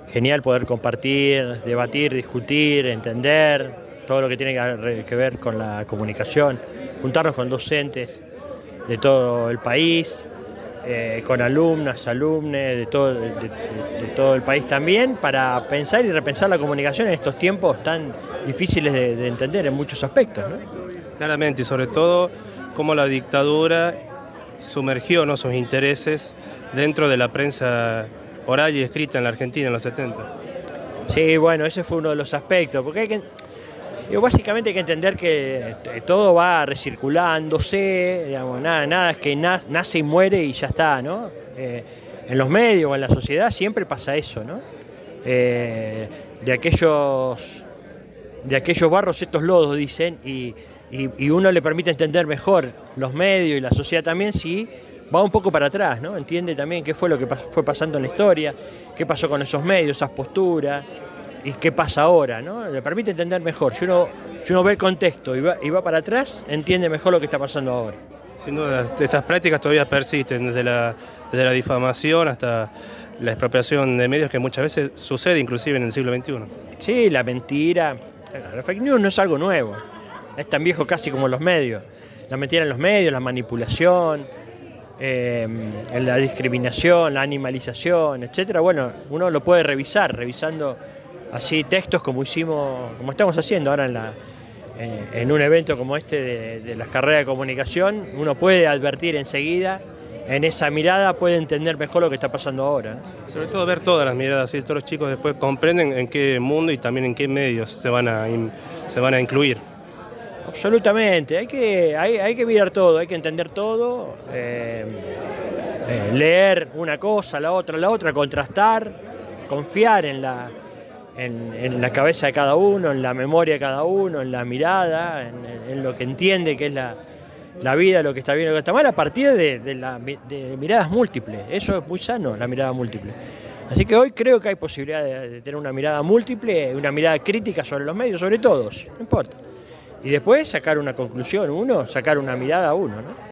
genial poder compartir, debatir, discutir, entender todo lo que tiene que ver con la comunicación, juntarnos con docentes de todo el país, con alumnas, alumnes de todo el país también, para pensar y repensar la comunicación en estos tiempos tan difíciles de entender en muchos aspectos, ¿no? Claramente, y sobre todo cómo la dictadura sumergió, ¿no?, sus intereses dentro de la prensa oral y escrita en la Argentina en los 70. Sí, bueno, ese fue uno de los aspectos, porque básicamente hay que entender que todo va recirculándose, digamos, nada es que nace y muere y ya está, ¿no? En los medios o en la sociedad siempre pasa eso, ¿no? De aquellos barros estos lodos, dicen, y uno le permite entender mejor los medios y la sociedad también si va un poco para atrás, ¿no? Entiende también qué fue lo que fue pasando en la historia, qué pasó con esos medios, esas posturas, y qué pasa ahora, ¿no? Le permite entender mejor. Si uno ve el contexto y va para atrás, entiende mejor lo que está pasando ahora. Sin duda, estas prácticas todavía persisten, desde la difamación hasta la expropiación de medios, que muchas veces sucede inclusive en el siglo XXI. Sí, la mentira. La fake news no es algo nuevo. Es tan viejo casi como los medios. La mentira en los medios, la manipulación, la discriminación, la animalización, etcétera. Bueno, uno lo puede revisando así textos como estamos haciendo ahora en un evento como este de las carreras de comunicación. Uno puede advertir enseguida, en esa mirada puede entender mejor lo que está pasando ahora, ¿no? Sobre todo ver todas las miradas, ¿sí? Todos los chicos después comprenden en qué mundo y también en qué medios se van a incluir. Absolutamente, hay que mirar todo, hay que entender todo, leer una cosa, la otra, contrastar, confiar en la cabeza de cada uno, en la memoria de cada uno, en la mirada, en lo que entiende que es la vida, lo que está bien, lo que está mal, a partir de miradas múltiples. Eso es muy sano, la mirada múltiple. Así que hoy creo que hay posibilidad de tener una mirada múltiple, una mirada crítica sobre los medios, sobre todos, no importa. Y después sacar una conclusión sacar una mirada uno, ¿no?